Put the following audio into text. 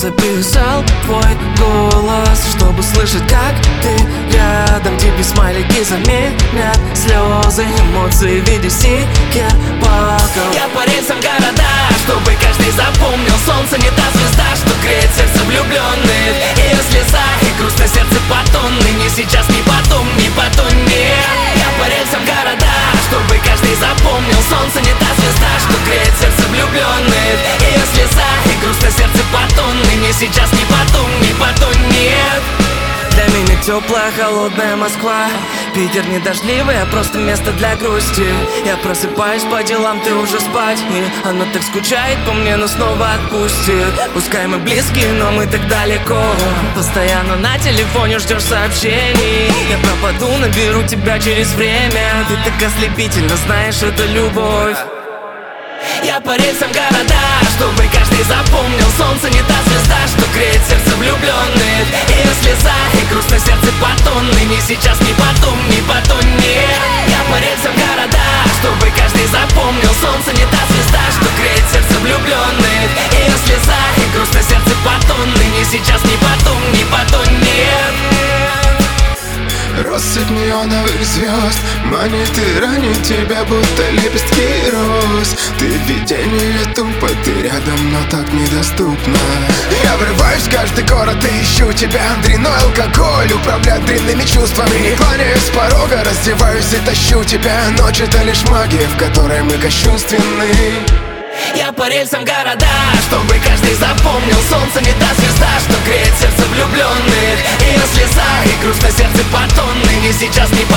записал твой голос, чтобы слышать, как ты рядом. Тебе смайлики заменят слезы, эмоции в виде стикер-паков. Я по рельсам города, чтобы каждый запомнил: солнце не та звезда, что греет сердце влюбленных. Ее слеза и грустное сердце потонны. Не сейчас, не потом, не потом, нет. Я по рельсам города, чтобы каждый запомнил: солнце не та звезда, что греет сердце влюбленных. Ее слеза и грустное сердце потонны. Не сейчас, не потом, не потом, нет. Для меня теплая, холодная Москва. Питер не дождливый, а просто место для грусти. Я просыпаюсь по делам, ты уже спать. И она так скучает по мне, но снова отпустит. Пускай мы близкие, но мы так далеко. Постоянно на телефоне ждешь сообщений. Я пропаду, наберу тебя через время. Ты так ослепительно, знаешь, это любовь. Я по рельсам города, чтобы каждый запомнил: солнце не та звезда, что греет сердце влюбленных. Ее слеза и грустное сердце потонны. Не сейчас, не потом, не потом, нет. Я по рельсам города, чтобы каждый запомнил: солнце не та звезда, что греет сердце влюбленных. Ее слеза и грустное сердце потонны. Не сейчас, не потом, не потом, нет. Россыпь неоновых звезд манит и ранит тебя, будто лепестки роз. Ты видение тупо, ты рядом, но так недоступна. Я врываюсь в каждый город и ищу тебя. Дрянной алкоголь управляет дрянными чувствами. Кланяюсь с порога, раздеваюсь и тащу тебя. Ночь — это лишь магия, в которой мы кощунственны. Я по рельсам города, чтобы каждый запомнил: солнце не та звезда, что греет сердце влюбленных. Ее слеза и грустное сердце потонны. Не сейчас, не